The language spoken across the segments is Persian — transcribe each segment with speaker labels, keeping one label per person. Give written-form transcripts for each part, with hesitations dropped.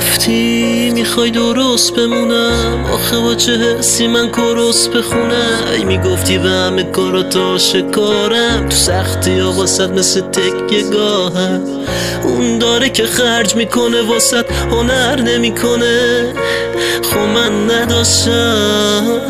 Speaker 1: گفتی میخوای درست بمونم، آخه با چه حسی من کرس بخونم. ای میگفتی به همه کارات آشکارم، تو سختی ها واسد مثل تکیه گاهم. اون داره که خرج میکنه واسد هنر نمیکنه، خب من نداشتم.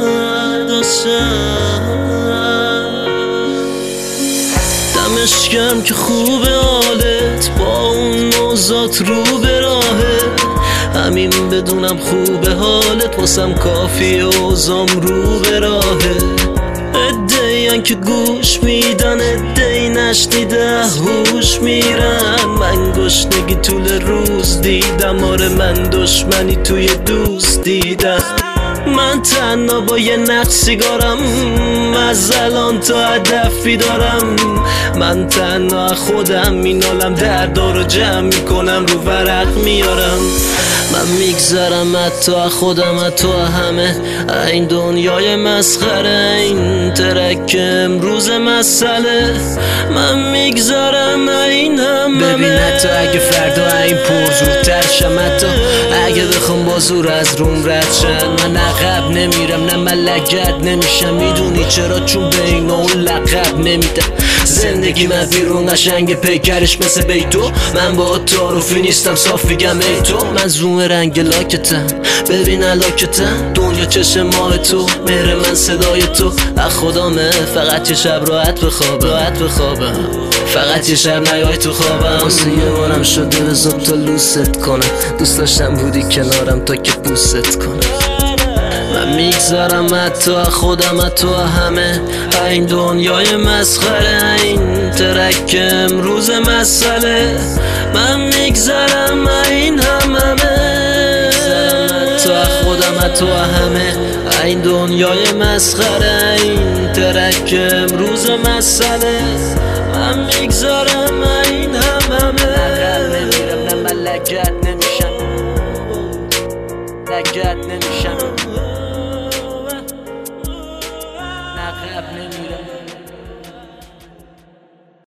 Speaker 1: دمش گرم که خوبه حالت، با اون موزات رو به راهه. همین بدونم خوبه حالت، واسم کافی اوزام رو به راهه. ادهین که گوش میدن، ادهی نشنیده هوش میرن. من گشنگی طول روز دیدم، آره من دشمنی توی دوست دیدم. من تنها با یه نقش سیگارم، از الان تا هدفی دارم. من تنها خودم مینالم، دردا رو جمع میکنم رو ورق میارم. من میگذرم حتی خودم حتی همه، این دنیای مسخره، این ترک امروز مسئله. من میگذرم این همه.
Speaker 2: ببین حتی اگه فردا این پرزورتر شم، حتی اگه بخوام با زور از روم رد شن، من عقب نمیرم نه من لگد نمیشم. میدونی چرا؟ چون به این اون لقب نمیدم. زندگی من بیرون قشنگ پیکرش مثل بیتو، من با تعارفی نیستم صاف میگم ای تو. من زوم رنگ لاکتم، ببین علاکتم، دنیا چشم ماه تو، مهر من صدای تو. از خدامه فقط یه شب راحت بخوابم، فقط یه شب نیای تو خوابم. واسه یه بارم شده بذار تا لوست کنم، دوست داشتم بودی کنارم تا که بوست کنم. من میگذرم حتی خودم حتی همه، این دنیای مسخره، این ترک امروز مسئله. من میگذرم این همه، حتی خودم حتی همه، این دنیای مسخره، این ترک امروز مسئله. من میگذرم